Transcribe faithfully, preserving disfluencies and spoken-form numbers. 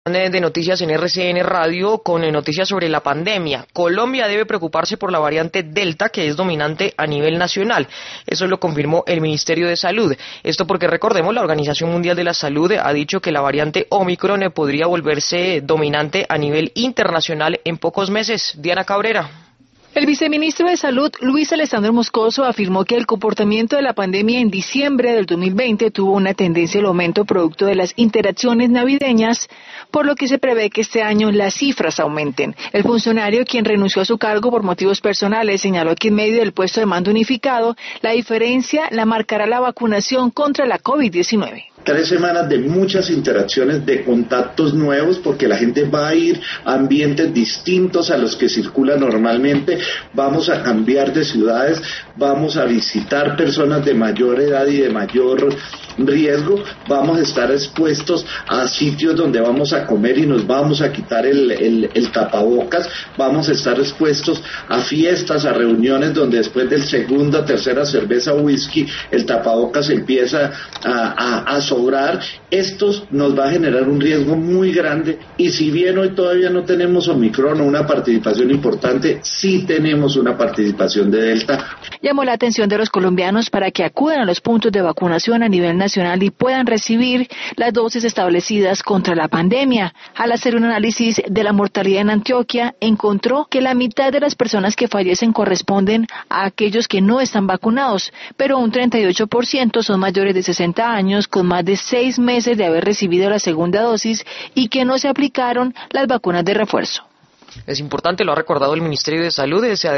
de noticias en R C N Radio con noticias sobre la pandemia. Colombia debe preocuparse por la variante Delta, que es dominante a nivel nacional. Eso lo confirmó el Ministerio de Salud. Esto porque, recordemos, la Organización Mundial de la Salud ha dicho que la variante Omicron podría volverse dominante a nivel internacional en pocos meses. Diana Cabrera. El viceministro de Salud, Luis Alessandro Moscoso, afirmó que el comportamiento de la pandemia en diciembre del dos mil veinte tuvo una tendencia al aumento producto de las interacciones navideñas, por lo que se prevé que este año las cifras aumenten. El funcionario, quien renunció a su cargo por motivos personales, señaló que en medio del puesto de mando unificado, la diferencia la marcará la vacunación contra la COVID diecinueve. Tres semanas de muchas interacciones, de contactos nuevos, porque la gente va a ir a ambientes distintos a los que circula normalmente. Vamos a cambiar de ciudades, vamos a visitar personas de mayor edad y de mayor riesgo, vamos a estar expuestos a sitios donde vamos a comer y nos vamos a quitar el, el, el tapabocas, vamos a estar expuestos a fiestas, a reuniones donde después del segunda, tercera cerveza o whisky, el tapabocas empieza a, a, a sobrar. Esto nos va a generar un riesgo muy grande, y si bien hoy todavía no tenemos Omicron o una participación importante, sí tenemos una participación de Delta. Llamó la atención de los colombianos para que acudan a los puntos de vacunación a nivel nacional y puedan recibir las dosis establecidas contra la pandemia. Al hacer un análisis de la mortalidad en Antioquia, encontró que la mitad de las personas que fallecen corresponden a aquellos que no están vacunados, pero un treinta y ocho por ciento son mayores de sesenta años con más de seis meses de haber recibido la segunda dosis y que no se aplicaron las vacunas de refuerzo. Es importante, lo ha recordado el Ministerio de Salud, se